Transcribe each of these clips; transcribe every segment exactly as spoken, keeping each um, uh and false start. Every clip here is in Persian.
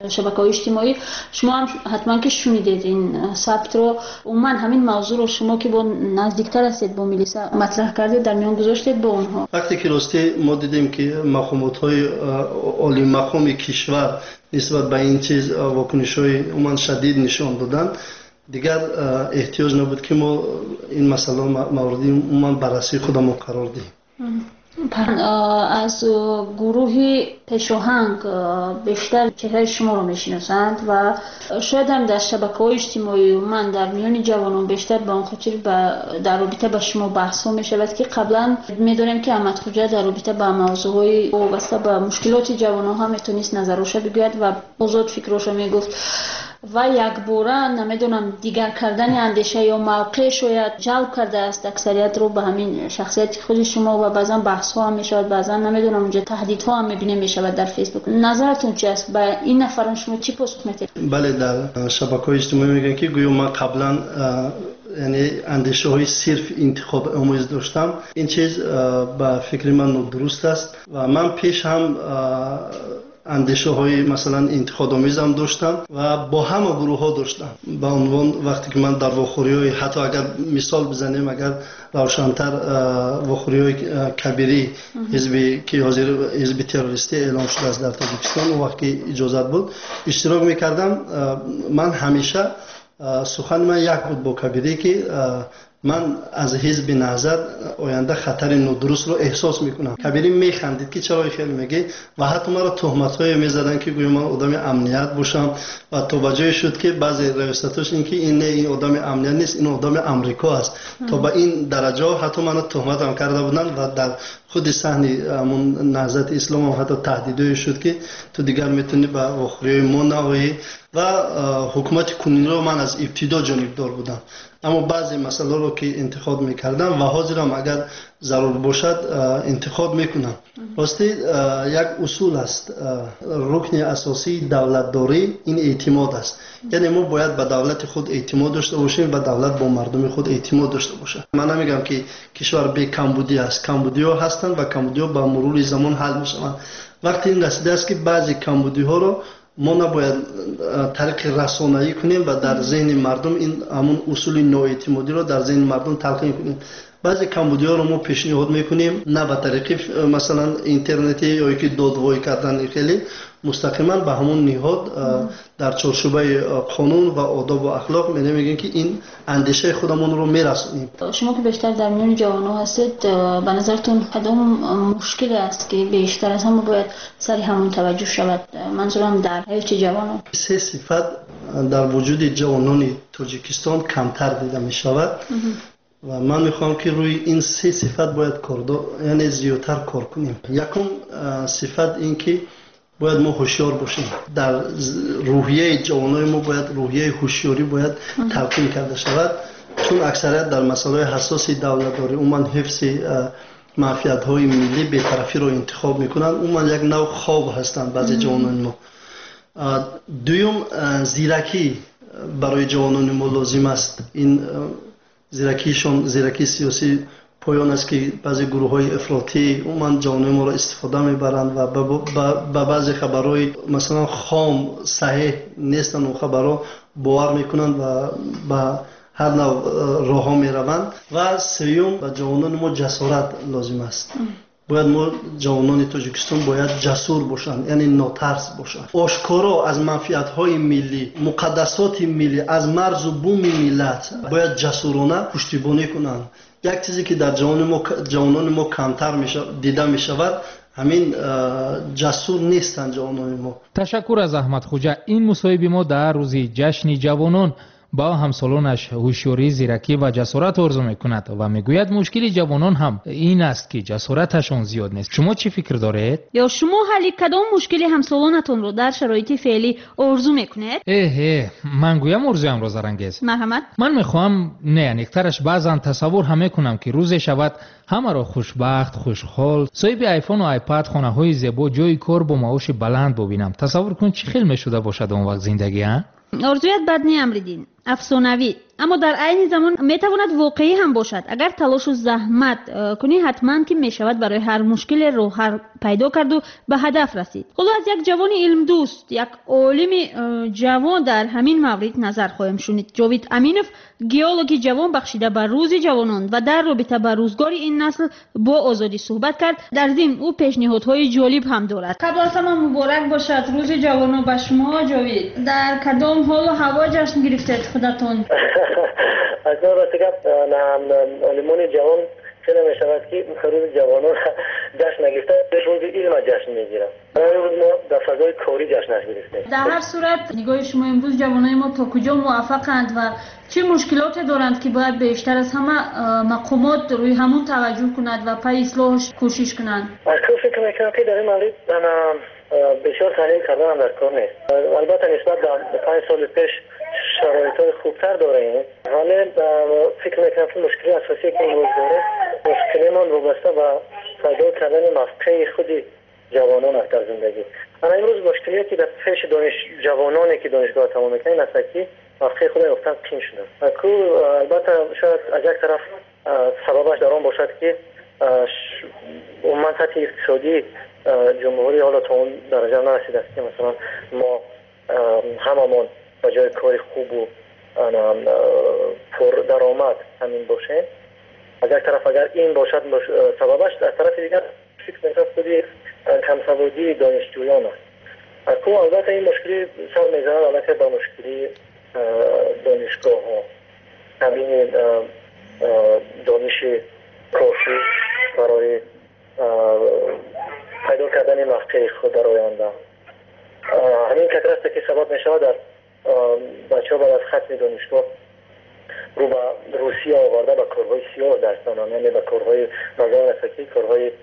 شبکه‌های اجتماعی. شما هم حتما که شنیدید این ثبت رو. عموما همین موضوع رو شما که با نزدیکتر هستید با میلیسا مطرح کردید، در میان گذاشتید به اونها. وقتی که راستی ما دیدیم که مقامات‌های عالی مقام کشور نسبت به این چیز واکنش‌های عموما شدید نشان دادن، دیگر احتیاج نبود که ما این مسئله موردی عموما بررسی خودمون قرار دهیم. از گروه پشاهنگ بیشتر چهره شما رو میشناسند و شاید هم در شبکه‌های اجتماعی من در میان جوانان بیشتر به اون خاطر در رابطه با شما بحث ها میشود که قبلا میدونیم که احمد خوجا در رابطه با موضوعهای وابسته به مشکلات جوانان هم میتونست نظرش بگوید و آزاد فکرش میگفت و یک باره نمیدونم دیگر کردن اندیشه یا موقع شاید جلب کرده است اکثریت رو به همین شخصیت خود شما و بعضا بحث ها هم میشود، بعضا نمیدونم اونجا تهدید ها هم میبینیم میشود در فیسبوک. نظرتون چی است؟ به این نفران شما چی پاسخ میدید؟ بله، در شبکه‌های اجتماعی میگن که گویا من قبلا یعنی اندیشه های صرف انتخاب آموز داشتم. این چیز به فکر من نادرست است و من پیش هم اندیشه های مثلا انتقاد آمیزم داشتم و با همه گروه ها داشتم. به عنوان وقتی که من در واخوری های حتی اگر مثال بزنیم، اگر روشنتر واخوری های کبیری حزبی که حاضر حزب تروریستی اعلام شده است در تاجیکستان و وقتی اجازت بود اشتراک میکردم، من همیشه سخن من یک بود با کبیری که من از حزب نهضت آینده خطر نادرست رو احساس میکنم. کبیری میخندید که چرا خیلی میگه و حتی مرا تهمت‌های میزدن که گویا من آدم امنیت باشم و توجه شد که بعضی ریاستاش این که این نه این آدم امنیت نیست، این آدم آمریکا است. تا به این درجه حتی منو تهمت هم کرده بودن و در خود صحنه همون نهضت اسلام هم حتی تهدیدی شد که تو دیگر میتونی به واخوری ما نوایی و حکومت کنونی رو من از ابتدا جانبدار بودم. اما بعضی مسائل رو که انتخاب میکردم و حاضرم اگر ضرور باشد انتخاب میکنم. راستی یک اصول است، رکن اساسی دولتداری این اعتماد است. یعنی ما باید به دولت خود اعتماد داشته باشیم و دولت با مردم خود اعتماد داشته باشه. من نمیگم که کشور بی کمبودی است، کمبودی ها هستند و کمبودی ها با مرور زمان حل میشوند. وقتی این رسیده است که بعضی کمبودی ها رو ما نباید طریق رسانه‌ای کنیم و در ذهن مردم این همون اصول نااعتمادی رو در ذهن مردم تلقین کنیم. بعضی کمبودی‌ها رو ما پیشنهاد میکنیم نه به طریق مثلا اینترنتی یا که دادوایی کردن، خیلی مستقیما به همون نهاد در چارچوبه قانون و آداب و اخلاق می میگیم که این اندیشه خودمون رو میرسونیم. شما که بیشتر در میان جوانان هستید، به نظرتون کدام مشکلی است که بیشتر از همه باید سر همون توجه شود؟ منظورم در حیات جوانان. سه صفت در وجود جوانان تاجیکستان کمتر دیده می شود و من میخوام که روی این سه صفت باید کار یعنی زیادتر کار کنیم. یکم صفت این که باید ما هوشیار باشیم. در روحیه جوانای ما باید روحیه هوشیاری باید تلقین کرده شود، چون اکثریت در مسائل حساس دولتداری عموما حفظ معافیت‌های ملی بی‌طرفی رو انتخاب میکنن. عموما یک نوع خواب هستند بعضی جوانان ما. دوم زیرکی برای جوانان ما لازم است. این زیرکیشون زیرکی سیاسی پایان است که بعضی گروه های افراطی عموما جوانان ما را استفاده میبرند و به بعضی خبرهای مثلا خام صحیح نیستن و خبرها باور میکنند و به هر نوع راه ها میروند. و سوم به جوانان ما جسارت لازم است. باید ما جوانان تاجیکستان باید جسور باشند، یعنی ناترس باشند، آشکارا از منفعت‌های ملی، مقدسات ملی، از مرز و بوم ملت باید جسورانه پشتیبانی کنند. یک چیزی که در جوانان ما جوانان ما کمتر میشه دیده میشود، همین جسور نیستند جوانان ما. تشکر از احمد خوجا. این مصاحبه ما در روز جشن جوانان با همسالانش هوشیاری، زیرکی و جسارت آرزو میکند و میگوید مشکل جوانان هم این است که جسارتشان زیاد نیست. شما چی فکر دارید؟ یا شما حالی کدام مشکلی همسالانتون رو در شرایط فعلی آرزو میکنید؟ اه من گویم آرزویم را زرنگیز. مرحمت. من میخوام نه نیکترش بعضا تصور هم میکنم که روزی شود همه را خوشبخت، خوشحال، صاحب آیفون و آیپد، خانه های زیبا، جای کار با معاش بلند ببینم. تصور کن چه خیلی میشده باشد اون وقت زندگی ها؟ آرزویت بد نی امریدین، افسانوی، اما در عین زمان میتواند واقعی هم باشد. اگر تلاش و زحمت کنی حتما که میشود برای هر مشکل راه حل پیدا کرد و به هدف رسید. حالا از یک جوان علم دوست، یک عالم جوان در همین مورد نظر خواهیم شنید. جاوید امینوف، گیولوژی جوان بخشیده به روز جوانان و در رابطه با روزگار این نسل با آزادی صحبت کرد. در ضمن او پیشنهادهای جالب هم دارد. قبل از همه مبارک باشد روز جوانان به شما جاوید. در کدام حال و هوا جشن گرفتید خودتون؟ از اون راستی که علمان جوان خیلی می شود که روز جوانان جشن نگرفته، روز علم جشن میگیرن. روز ما در فضای کاری جشنش گرفتیم. در هر صورت نگاه شما امروز جوانای ما تا کجا موفقند و چه مشکلاتی دارند که باید بیشتر از همه مقامات روی همون توجه کنند و پای اصلاحش کوشش کنند؟ از کل فکر میکنم که در این مورد بسیار تحلیل کردن هم در کار نیست. البته نسبت به پنج سال پیش شرایط خوبتر داریم، ولی فکر میکنم که مشکلی اساسی که امروز داره مشکلی من وابسته به پیدا کردن موقع خود جوانان است در زندگی. انا امروز مشکلی که در پیش دانش جوانانی که دانشگاه تمام میکنن است که موقع خود گفتن قیم شده. کو البته شاید از یک طرف سببش در آن باشد که عموما سطح اقتصادی جمهوری حالا تا اون درجه نرسیده است که مثلا ما هممون با جای کاری خوب و پر درآمد همین باشه. از یک طرف اگر این باشد سببش، از طرف دیگر فکر میکنم خودی کم سوادی دانشجویان است. کو البته این مشکلی سر میزنه البته با مشکلی دانشگاه ها، همین دانش کافی برای پیدا کردن موقع خود در آینده. همین کتر است که سبب می شود در بچه ها بعد از ختم دانشگاه رو به روسیه آورده به کارهای سیاه دست دانانه، یعنی به کارهای نظام نسکی، کارهای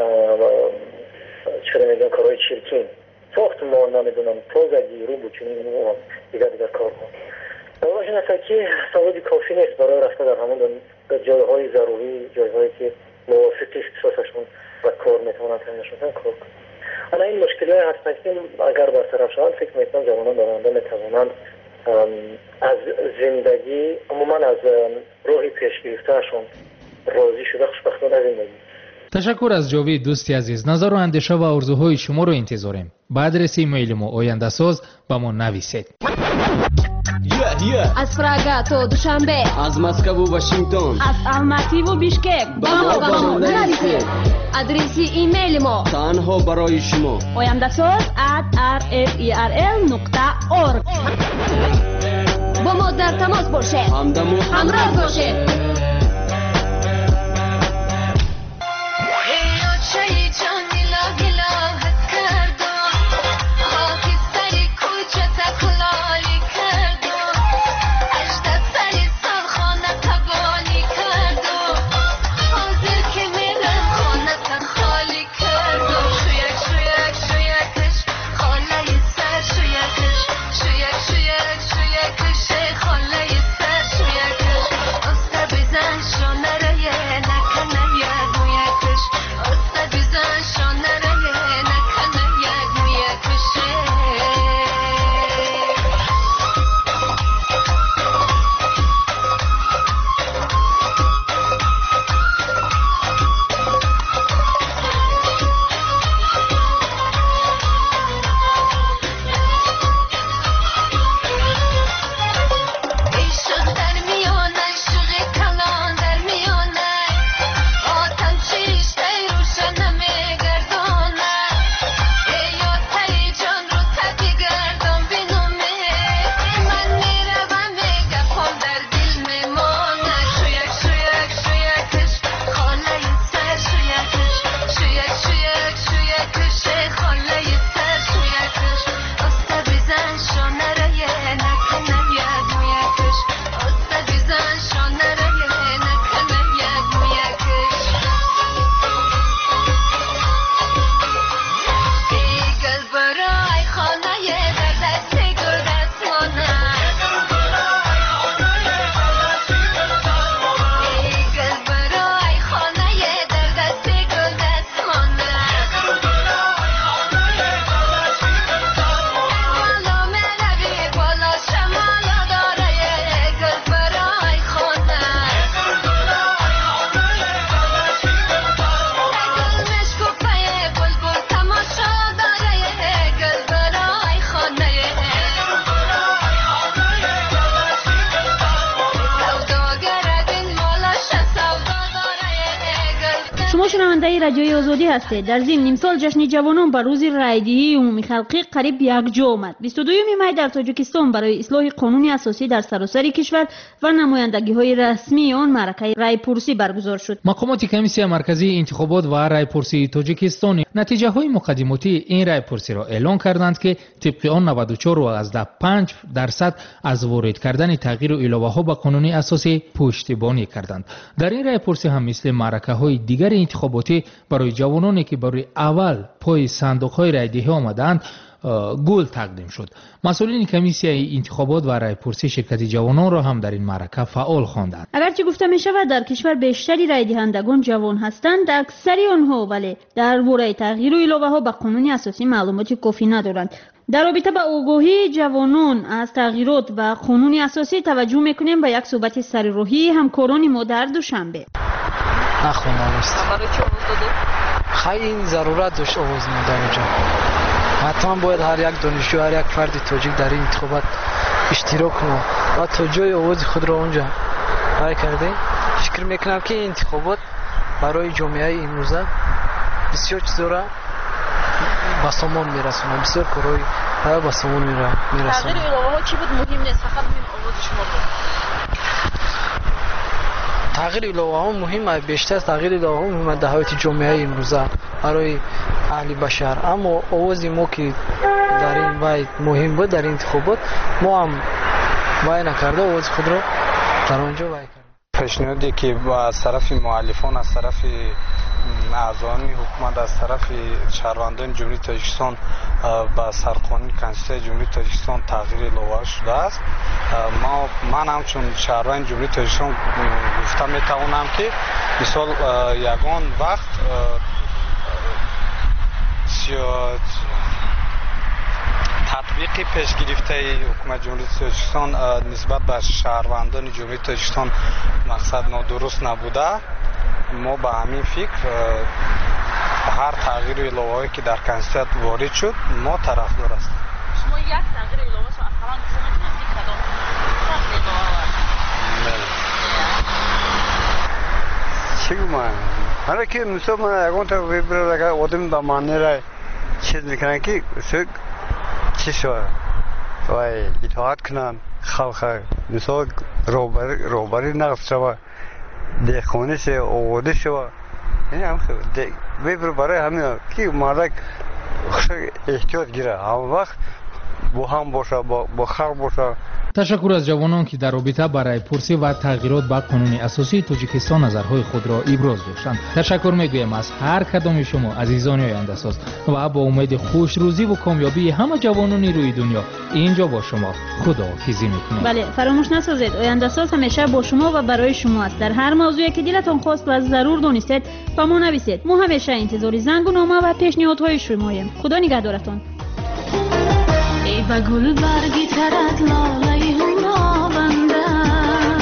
چرا میگن کارهای چرکین، ساخت ما نمیدونم تازگی رو بچینی و دیگر دیگر کارها. نظام نسکی سوادی کافی نیست برای رفته در همون در جایهای ضروری، جایهایی که موافق اختصاصشون و کار میتونن تامینشون کار کنن. اما این مشکلات هست که اگر برطرف شوند فکر میکنم جوانان در آینده میتوانند از زندگی عموما از راه پیش گرفتهشون راضی شده خوشبختانه زندگی. تشکر از جاوید دوستی عزیز. نظر و اندیشه و آرزوهای شما رو انتظاریم. به آدرس ایمیل ما آینده ساز با ما نویسید. Yeah, yeah. از پراگ تا دوشنبه، از مسکو و واشنگتن، از الماتی و بیشکک با ما با ما نویسید. آدرس ایمیل ما تنها برای شما آینده ساز at r f e r l نقطه org. با ما در تماس باشید، همدم و همراه باشید. Bye. شما شنونده رادیوی آزادی هستید. در ضمن نیم سال جشن جوانان بر روز رایدهی عمومی خلقی قریب یک جا آمد. بیست و دوم می در تاجیکستان برای اصلاح قانون اساسی در سراسر کشور و نمایندگی‌های رسمی آن معرکه رایپرسی برگزار شد. مقامات کمیسیون مرکزی انتخابات و رایپرسی تاجیکستان نتیجه‌های مقدماتی این رایپرسی را اعلام کردند که طبق آن نود و چهار و پنج درصد از وارد کردن تغییر و علاوه‌ها به قانون اساسی پشتیبانی کردند. در این رایپرسی هم مثل معرکه‌های دیگر انتخاباتی برای جوانانی که برای اول پای صندوق‌های رایدهی آمدند گل تقدیم شد. مسئولین کمیسیون انتخابات و رایپرسی شرکت جوانان را هم در این معرکه فعال خواندند. اگرچه گفته می شود در کشور بیشتری رای دهندگان جوان هستند، اکثری آنها ولی درباره تغییر و علاوه‌ها به قانون اساسی معلومات کافی ندارند. در رابطه با آگاهی جوانان از تغییرات و قانون اساسی توجه میکنیم به یک صحبت سرراهی همکاران ما در دوشنبه. نخونم است. برای چه آواز داده؟ خیلی این ضرورت داشت آواز میدم اونجا. حتما باید هر یک دانشجو، هر یک فرد تاجیک در این انتخابات اشتراک کنه و تا جای آواز خود را اونجا برای کرده. فکر میکنم که این انتخابات برای جامعه امروزه بسیار چیزا را به سامان میرسونه، بسیار کارهای برای به سامان میرسونه. تغییر علاوه‌ها چی بود مهم نیست، فقط مهم آواز شما بود. تغییر علاوه‌ها مهمه، بیشتر تغییر علاوه‌ها مهمه در حیات جامعه امروزه برای اهل بشر. اما آواز ما که در این باید مهم بود در این انتخابات، ما هم وای نکرده آواز خود را در آنجا وای کرد. پیشنهادی که از طرف مؤلفان، از طرف اعضایان حکومت، از طرف شهروندان جمهوری تاجیکستان با سرقانون کنستیتوسیون جمهوری تاجیکستان تغییر لایحه شده است. ما من همچون شهروند جمهوری تاجیکستان گفته میتوانم که مثال یگان وقت تطبیق پیش گرفته حکومت جمهوری تاجیکستان نسبت به شهروندان جمهوری تاجیکستان مقصد نادرست نبوده. ما به همین فکر هر تغییر الهه‌ای که در کنستیتوسیون وارد شد ما طرفدار هستیم. شما یک تغییر الهه شو اصلا میتونید کدام تغییر الهه چی گمان حالا که مثلا من اگه تا ویبر لگا آدم با معنی را چیز میکنن که چی شد وای اطاعت کنن خلق مثلا روبری روبری نقص شد دیخونه شه اوده شد این هم ویبر برای همین که مالک احتیاط گیره هم وقت با هم باشه با خلق باشه. تشکر از جوانان که در رابطه با رایپرسی و تغییرات به قانون اساسی تاجیکستان نظرهای خود را ابراز داشتند. تشکر میگویم از هر کدام شما عزیزان آینده ساز و با امید خوش روزی و کامیابی همه جوانان روی دنیا اینجا با شما خداحافظی میکنیم. بله، فراموش نسازید آینده ساز همیشه با شما و برای شما است. در هر موضوعی که دلتان خواست و ضرور دانستید با ما نویسید. ما همیشه انتظار زنگ و نامه و پیشنهادهای شماییم. خدا نگهدارتان. ای با گل برگی ترت لاله هورا بنده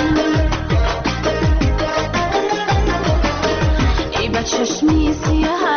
ای با چشمی سیاه